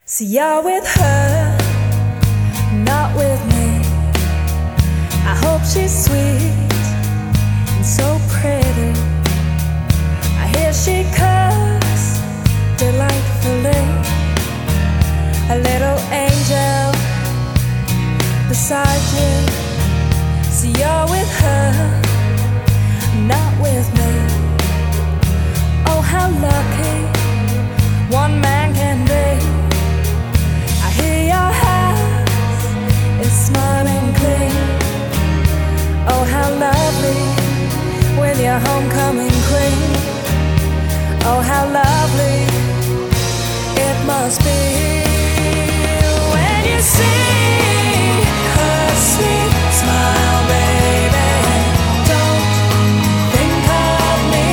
See, you're with her, not with me. I hope she's sweet and so pretty. I hear she cooks delightfully. A little angel beside you. See, you're with her, not with me. Oh, how lucky one man can be. I hear your house is smiling clean. Oh, how lovely with your homecoming queen. Oh, how lovely it must be when you see her sweet smile, baby. Don't think of me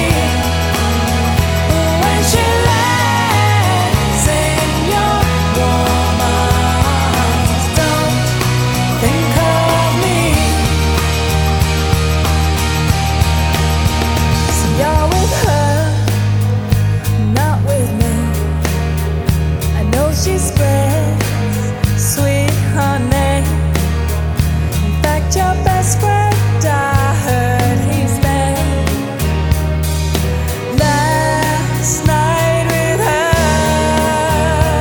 when she lays in your warm arms. Don't think of me. See, you're with her, not with me. I know she spreads sweet honey. In fact, your best friend, I heard he's made last night with her.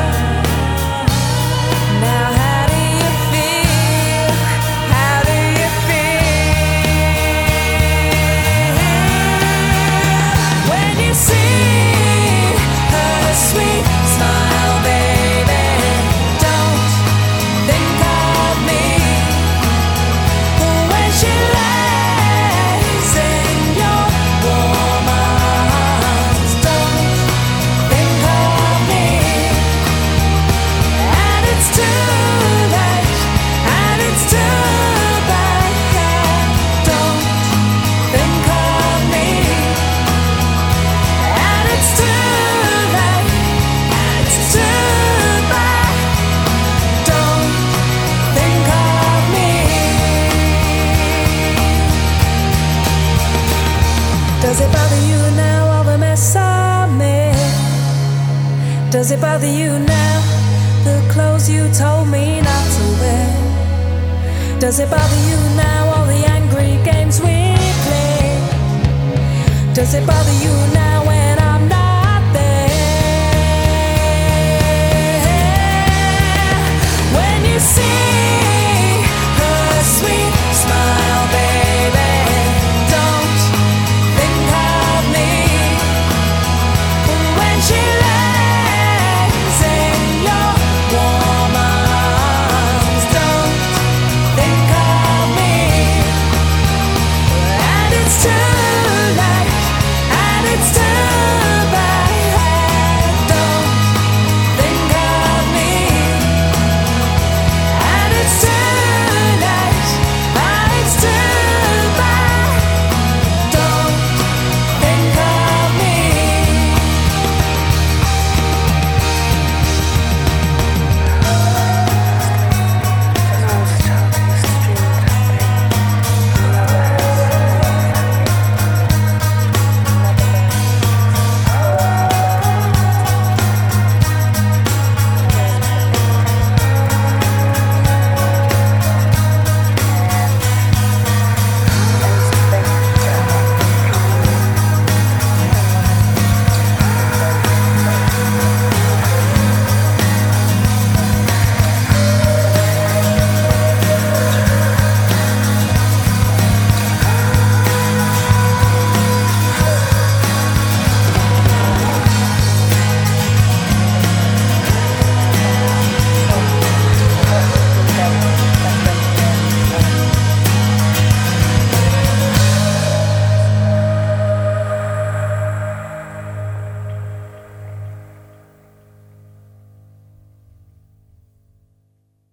Now, how do you feel? How do you feel when you see her sweet smile, baby? Don't think of me when she lays in your warm arms. Don't think of me, and it's too late, and it's too bad. Don't think of me, and it's too late, and it's too bad. Don't think of me. Does it bother you now, all the mess I made? Does it bother you now, the clothes you told me not to wear? Does it bother you now, all the angry games we played? Does it bother you now?